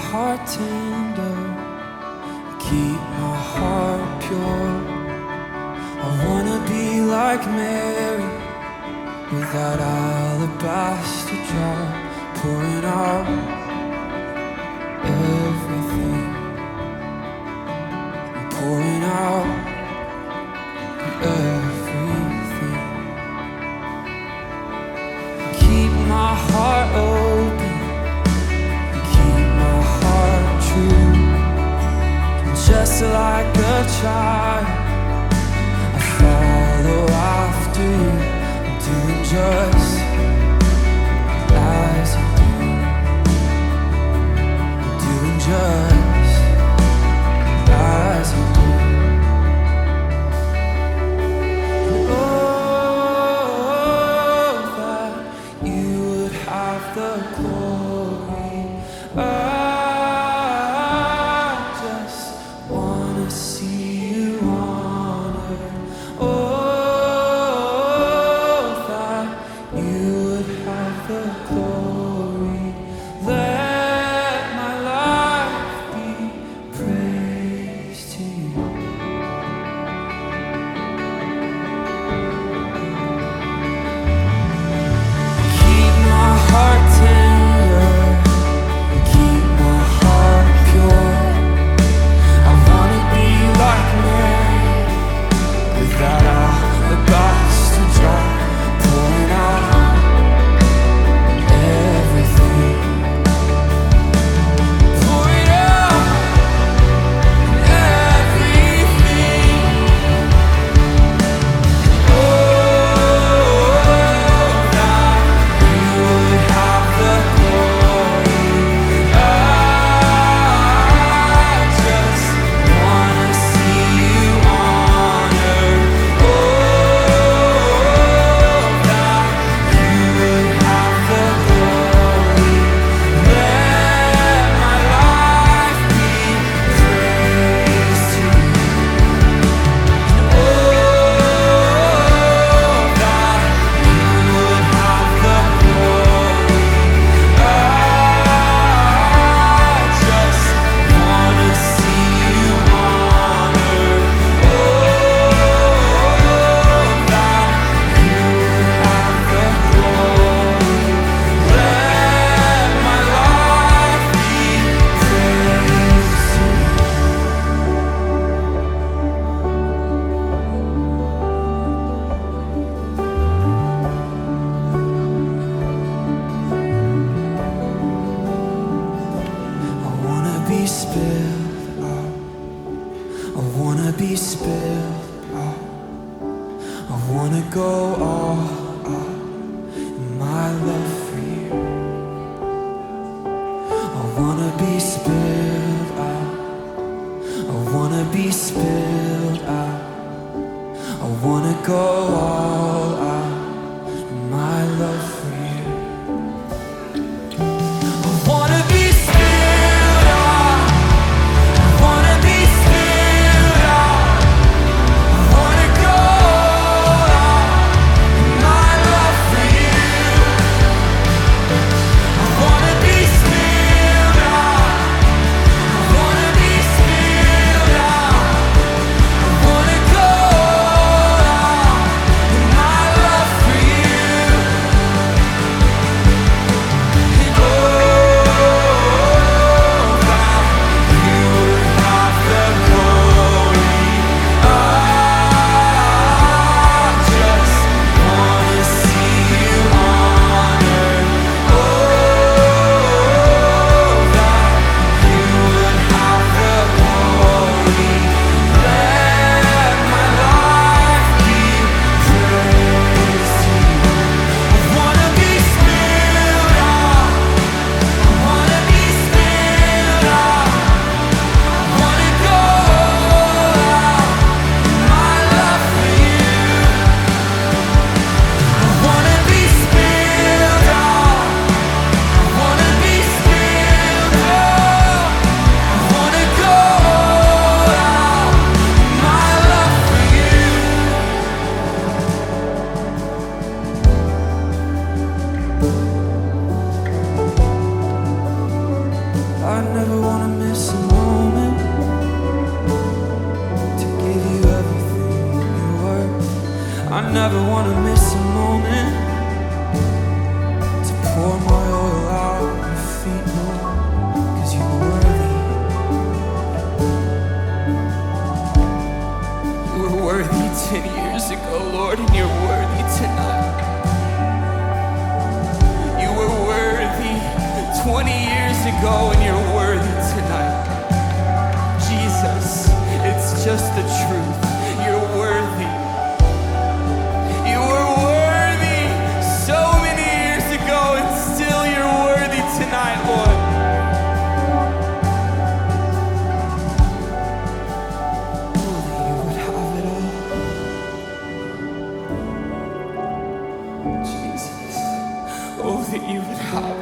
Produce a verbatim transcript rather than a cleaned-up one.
heart tender, keep my heart pure. I wanna be like Mary, without alabaster jar, pouring out everything, pouring out everything. Keep my heart open, keep my heart true. Just like a child, I follow after you, doing just as you do, doing just as you do. Oh, that you would have the glory. I just wanna see you honored. Oh, that you would have the glory. Let my life be praise to you. Keep my heart tender, keep my heart pure. I wanna be like Mary, without alabaster jar, pouring out everything, pouring out everything. Oh, that you would have the glory. I just wanna see you honored. Oh, that you would have the glory. Let my life be praise to you. Oh, that you would have the glory. I just wanna see you honored. Oh, that you would have the glory. Let my life be praise to you. I wanna be spilled out. I wanna be spilled out. I wanna go all out in my love for you. I wanna be spilled out. I wanna be spilled out. I wanna go all out in my love for you. I wanna be spilled out. I wanna be spilled out. I wanna go all out in my love for you. I wanna be spilled out. I wanna be spilled out. I wanna go all out in my love for you. I never want to miss a moment to pour my oil out on your feet, Lord, 'cause you're worthy. You were worthy ten years ago, Lord, and you're worthy tonight. You were worthy twenty years ago, and you're worthy tonight. Jesus, it's just the truth. You're worthy. You were worthy so many years ago, and still you're worthy tonight, Lord. Oh, that you would have it all. Jesus. Oh, that you would have